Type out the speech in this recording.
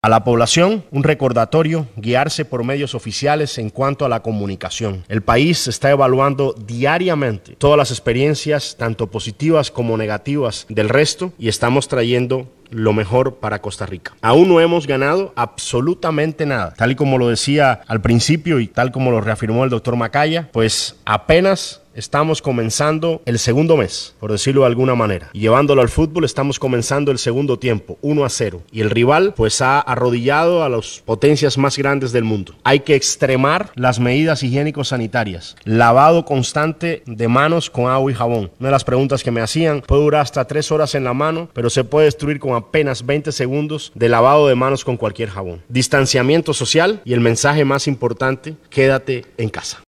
A la población, un recordatorio, guiarse por medios oficiales en cuanto a la comunicación. El país está evaluando diariamente todas las experiencias, tanto positivas como negativas, del resto y estamos trayendo lo mejor para Costa Rica. Aún no hemos ganado absolutamente nada. Tal y como lo decía al principio y tal como lo reafirmó el doctor Macaya, pues apenas estamos comenzando el segundo mes, por decirlo de alguna manera. Y llevándolo al fútbol, estamos comenzando el segundo tiempo, 1-0. Y el rival pues ha arrodillado a las potencias más grandes del mundo. Hay que extremar las medidas higiénico-sanitarias. Lavado constante de manos con agua y jabón. Una de las preguntas que me hacían, puede durar hasta 3 horas en la mano, pero se puede destruir con apenas 20 segundos de lavado de manos con cualquier jabón. Distanciamiento social y el mensaje más importante, quédate en casa.